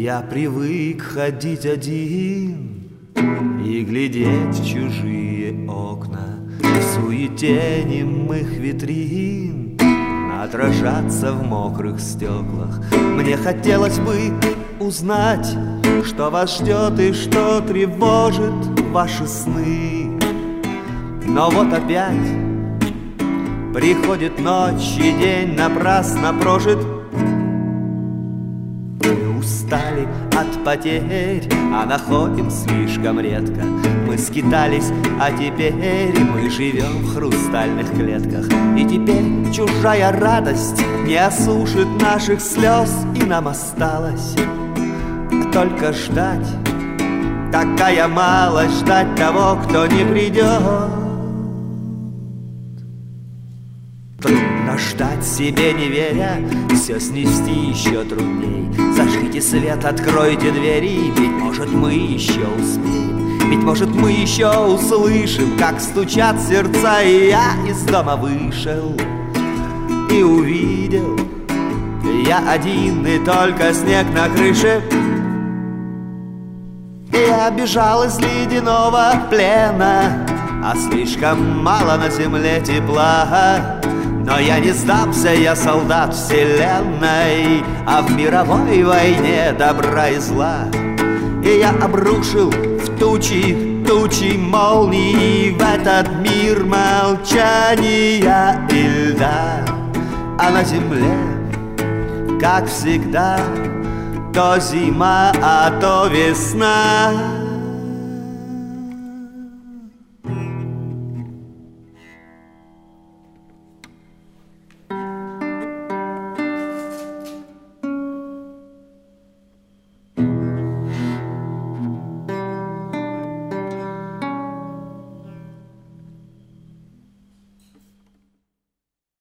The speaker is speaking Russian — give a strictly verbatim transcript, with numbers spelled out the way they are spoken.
Я привык ходить один и глядеть в чужие окна, в суете немых витрин отражаться в мокрых стеклах. Мне хотелось бы узнать, что вас ждет и что тревожит ваши сны. Но вот опять приходит ночь, и день напрасно прожит. Мы устали от потерь, а находим слишком редко. Мы скитались, а теперь мы живем в хрустальных клетках. И теперь чужая радость не осушит наших слез, и нам осталось только ждать. Такая малость ждать того, кто не придет. Трудно ждать себе не веря, все снести еще трудней. Зажгите свет, откройте двери, ведь может мы еще успеем. Ведь может мы еще услышим, как стучат сердца. И я из дома вышел и увидел, я один и только снег на крыше. Я бежал из ледяного плена, а слишком мало на земле тепла. Но я не сдамся, я солдат вселенной, а в мировой войне добра и зла. И я обрушил в тучи, тучи молний в этот мир молчания и льда. А на земле, как всегда, то зима, а то весна.